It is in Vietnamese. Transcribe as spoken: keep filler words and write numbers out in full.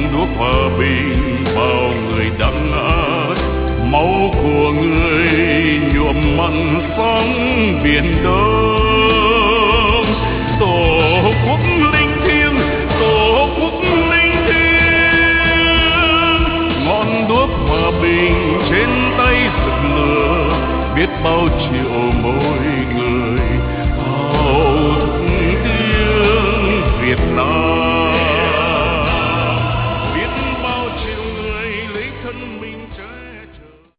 đuốc hòa bình bao người đang ngã. Máu của người nhuộm mặn sóng biển đông.